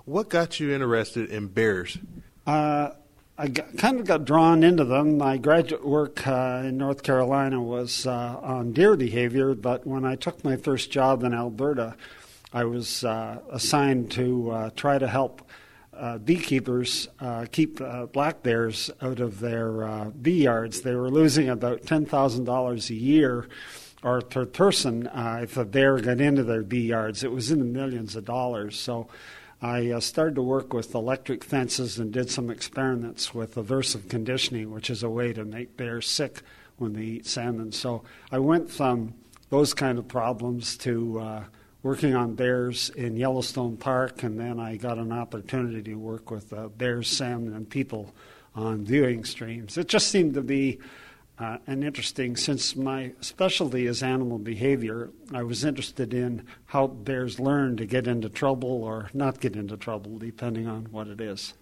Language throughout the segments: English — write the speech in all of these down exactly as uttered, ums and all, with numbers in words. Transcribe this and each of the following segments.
What got you interested in bears? Uh, I got, kind of got drawn into them. My graduate work uh, in North Carolina was uh, on deer behavior, but when I took my first job in Alberta, I was uh, assigned to uh, try to help uh, beekeepers uh, keep uh, black bears out of their uh, bee yards. They were losing about ten thousand dollars a year or per person uh, if a bear got into their bee yards. It was in the millions of dollars. So I uh, started to work with electric fences and did some experiments with aversive conditioning, which is a way to make bears sick when they eat salmon. So I went from those kind of problems to uh, working on bears in Yellowstone Park, and then I got an opportunity to work with uh, bears, salmon, and people on viewing streams. It just seemed to be Uh, and interesting, since my specialty is animal behavior, I was interested in how bears learn to get into trouble or not get into trouble, depending on what it is.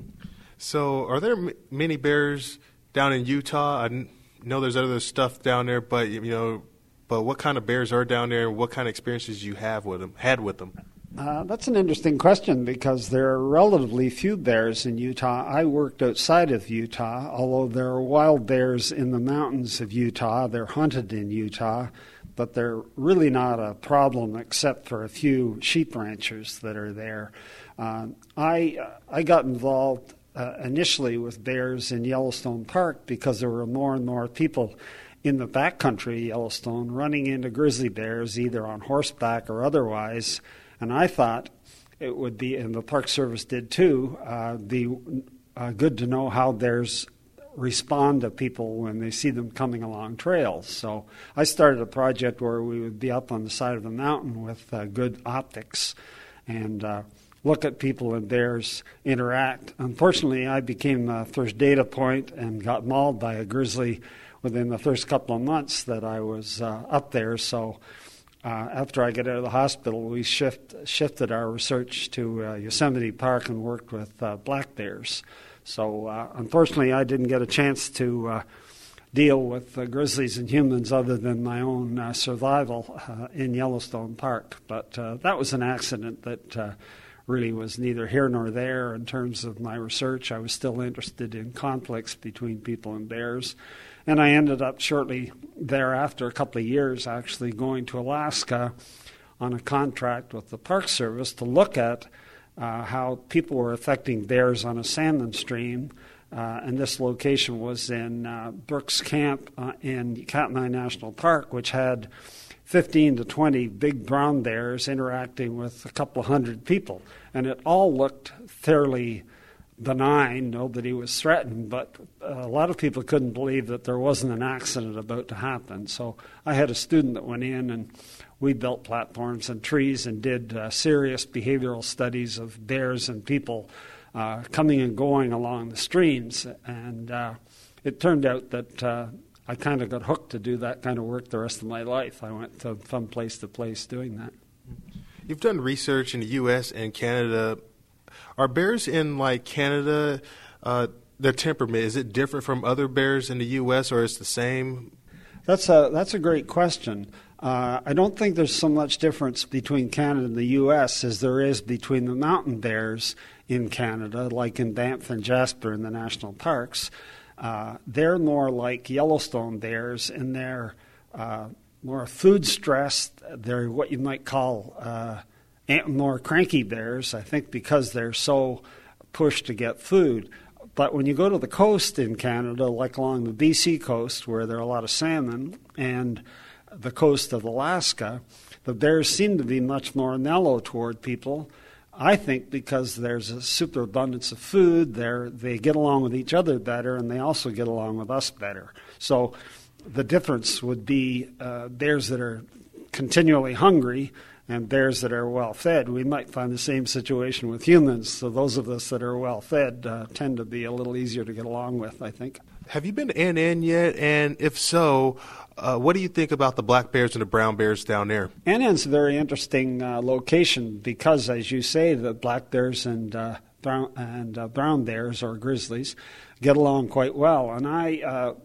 So are there m- many bears down in Utah? I n- know there's other stuff down there, but you know, but what kind of bears are down there, and what kind of experiences you have with them, had with them? Uh, that's an interesting question because there are relatively few bears in Utah. I worked outside of Utah, although there are wild bears in the mountains of Utah. They're hunted in Utah, but they're really not a problem except for a few sheep ranchers that are there. Uh, I I got involved uh, initially with bears in Yellowstone Park because there were more and more people in the backcountry of Yellowstone running into grizzly bears, either on horseback or otherwise. And I thought it would be, and the Park Service did too, uh, be uh, good to know how bears respond to people when they see them coming along trails. So I started a project where we would be up on the side of the mountain with uh, good optics and uh, look at people and bears interact. Unfortunately, I became the first data point and got mauled by a grizzly within the first couple of months that I was uh, up there. So Uh, after I got out of the hospital, we shift, shifted our research to uh, Yosemite Park and worked with uh, black bears. So uh, unfortunately, I didn't get a chance to uh, deal with uh, grizzlies and humans other than my own uh, survival uh, in Yellowstone Park. But uh, that was an accident that uh, really was neither here nor there in terms of my research. I was still interested in conflicts between people and bears. And I ended up shortly thereafter, a couple of years, actually going to Alaska on a contract with the Park Service to look at uh, how people were affecting bears on a salmon stream. Uh, and this location was in uh, Brooks Camp uh, in Katmai National Park, which had fifteen to twenty big brown bears interacting with a couple of hundred people. And it all looked fairly benign. Nobody was threatened, but a lot of people couldn't believe that there wasn't an accident about to happen. So I had a student that went in, and we built platforms and trees and did uh, serious behavioral studies of bears and people uh, coming and going along the streams. And uh, it turned out that uh, I kind of got hooked to do that kind of work the rest of my life. I went to, from place to place doing that. You've done research in the U S and Canada. Are bears in, like, Canada, uh, their temperament, is it different from other bears in the U S, or is it the same? That's a, that's a great question. Uh, I don't think there's so much difference between Canada and the U S as there is between the mountain bears in Canada, like in Banff and Jasper in the national parks. Uh, they're more like Yellowstone bears, and they're uh, more food-stressed. They're what you might call uh, more cranky bears, I think, because they're so pushed to get food. But when you go to the coast in Canada, like along the B C coast, where there are a lot of salmon, and the coast of Alaska, the bears seem to be much more mellow toward people. I think because there's a superabundance of food, they're, they get along with each other better, and they also get along with us better. So the difference would be uh, bears that are continually hungry and bears that are well-fed. We might find the same situation with humans. So those of us that are well-fed uh, tend to be a little easier to get along with, I think. Have you been to N N yet? And if so, uh, what do you think about the black bears and the brown bears down there? N N's a very interesting uh, location because, as you say, the black bears and uh, brown and uh, brown bears or grizzlies get along quite well. And I uh,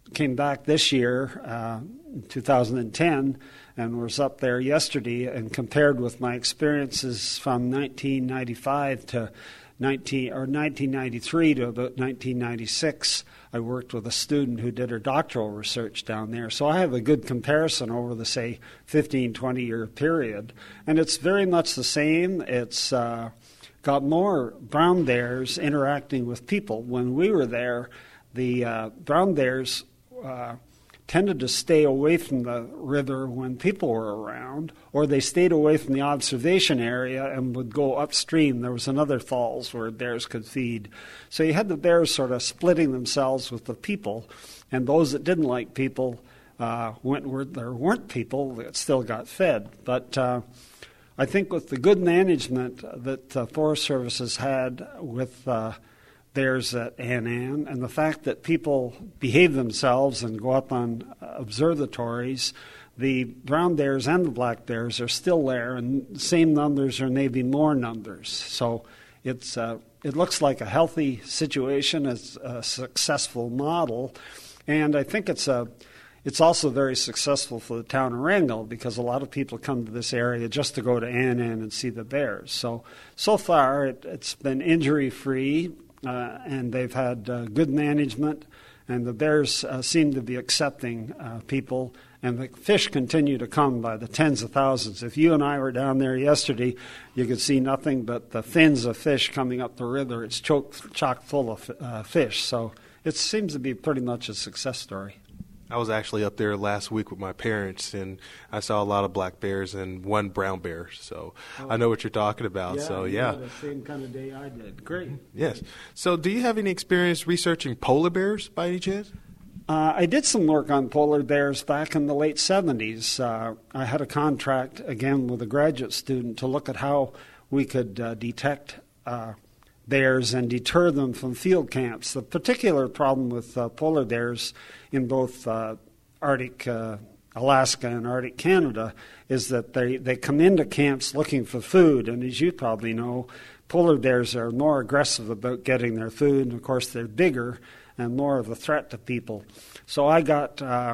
came back this year, uh, two thousand ten, and was up there yesterday, and compared with my experiences from nineteen ninety-five to nineteen or nineteen ninety-three to about nineteen ninety-six. I worked with a student who did her doctoral research down there. So I have a good comparison over the, say, fifteen, twenty-year period. And it's very much the same. It's uh, got more brown bears interacting with people. When we were there, the uh, brown bears uh, tended to stay away from the river when people were around, or they stayed away from the observation area and would go upstream. There was another falls where bears could feed. So you had the bears sort of splitting themselves with the people, and those that didn't like people uh, went where there weren't people that still got fed. But uh, I think with the good management that uh, Forest Service has had with uh, bears at Annan, and the fact that people behave themselves and go up on observatories, the brown bears and the black bears are still there, and same numbers or maybe more numbers. So it's uh, it looks like a healthy situation, it's a successful model, and I think it's a it's also very successful for the town of Wrangell, because a lot of people come to this area just to go to Annan and see the bears. So so far it, it's been injury-free. Uh, and they've had uh, good management, and the bears uh, seem to be accepting uh, people, and the fish continue to come by the tens of thousands. If you and I were down there yesterday, you could see nothing but the fins of fish coming up the river. It's chock, chock full of uh, fish, so it seems to be pretty much a success story. I was actually up there last week with my parents, and I saw a lot of black bears and one brown bear. So oh. I know what you're talking about. Yeah, so yeah, yeah, the same kind of day I did. Great. Yes. So, do you have any experience researching polar bears by any chance? Uh, I did some work on polar bears back in the late seventies. Uh, I had a contract again with a graduate student to look at how we could uh, detect Uh, bears and deter them from field camps. The particular problem with uh, polar bears in both uh, Arctic uh, Alaska and Arctic Canada is that they, they come into camps looking for food, and as you probably know, polar bears are more aggressive about getting their food, and of course they're bigger and more of a threat to people. So I got uh,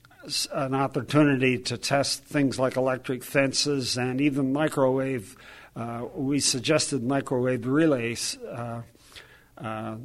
an opportunity to test things like electric fences and even microwave. Uh, we suggested microwave relays, uh, uh,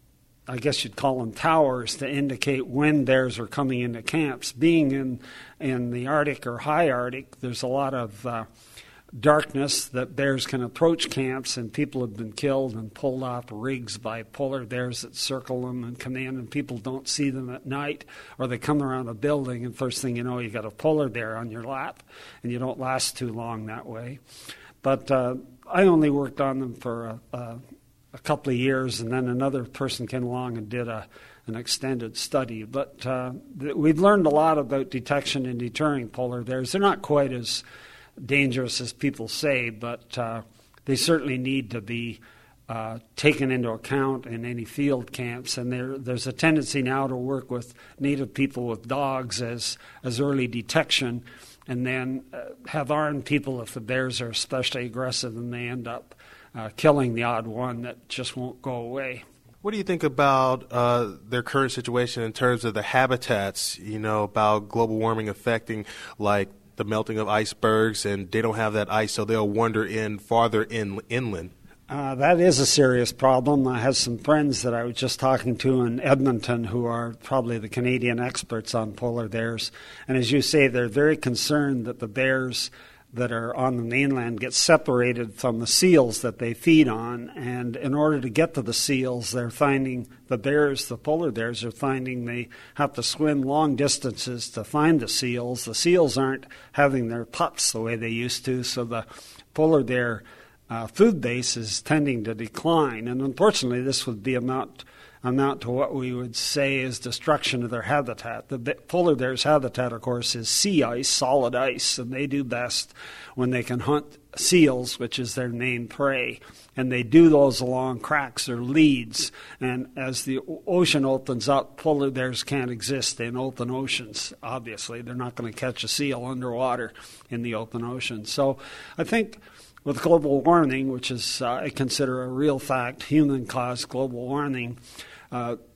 I guess you'd call them towers, to indicate when bears are coming into camps. Being in, in the Arctic or high Arctic, there's a lot of uh, darkness that bears can approach camps, and people have been killed and pulled off rigs by polar bears that circle them and come in, and people don't see them at night, or they come around a building, and first thing you know, you got a polar bear on your lap, and you don't last too long that way. But uh, I only worked on them for a, a, a couple of years, and then another person came along and did a, an extended study. But uh, th- we've learned a lot about detection and deterring polar bears. They're not quite as dangerous as people say, but uh, they certainly need to be uh, taken into account in any field camps. And there, there's a tendency now to work with native people with dogs as, as early detection, and then uh, have armed people if the bears are especially aggressive, and they end up uh, killing the odd one that just won't go away. What do you think about uh, their current situation in terms of the habitats, you know, about global warming affecting, like, the melting of icebergs, and they don't have that ice, so they'll wander in farther in, inland? Uh, that is a serious problem. I have some friends that I was just talking to in Edmonton who are probably the Canadian experts on polar bears. And as you say, they're very concerned that the bears that are on the mainland get separated from the seals that they feed on. And in order to get to the seals, they're finding the bears, the polar bears, are finding they have to swim long distances to find the seals. The seals aren't having their pups the way they used to, so the polar bear Uh, food base is tending to decline, and unfortunately this would be amount amount to what we would say is destruction of their habitat. The polar bear's habitat, of course, is sea ice, solid ice, and they do best when they can hunt seals, which is their main prey, and they do those along cracks or leads. And as the ocean opens up, polar bears can't exist in open oceans, obviously. They're not going to catch a seal underwater in the open ocean. So I think with global warming, which is, uh, I consider a real fact, human-caused global warming, uh,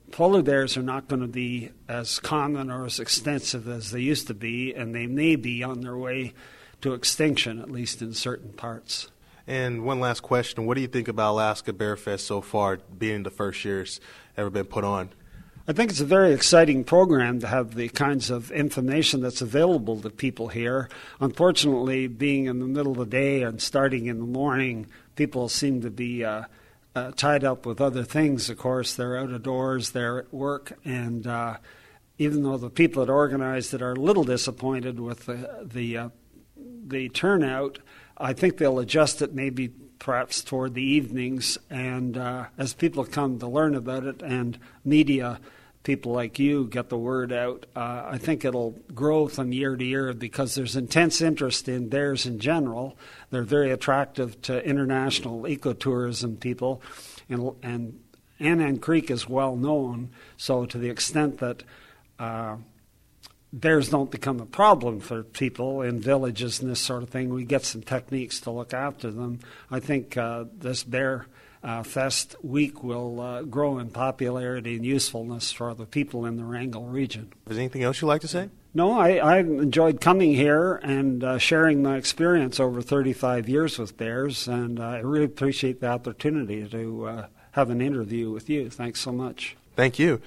polar bears are not going to be as common or as extensive as they used to be, and they may be on their way to extinction, at least in certain parts. And one last question. What do you think about Alaska Bear Fest so far, being the first year it's ever been put on? I think it's a very exciting program to have the kinds of information that's available to people here. Unfortunately, being in the middle of the day and starting in the morning, people seem to be uh, uh, tied up with other things. Of course, they're out of doors, they're at work, and uh, even though the people that organized it are a little disappointed with the the, uh, the turnout, I think they'll adjust it maybe perhaps toward the evenings, and uh, as people come to learn about it and media people like you get the word out, uh, I think it'll grow from year to year because there's intense interest in bears in general. They're very attractive to international ecotourism people, and, and Annan Creek is well known, so to the extent that uh, bears don't become a problem for people in villages and this sort of thing, we get some techniques to look after them. I think uh, this Bear uh, Fest week will uh, grow in popularity and usefulness for the people in the Wrangell region. Is there anything else you'd like to say? No, I, I've enjoyed coming here and uh, sharing my experience over thirty-five years with bears, and uh, I really appreciate the opportunity to uh, have an interview with you. Thanks so much. Thank you.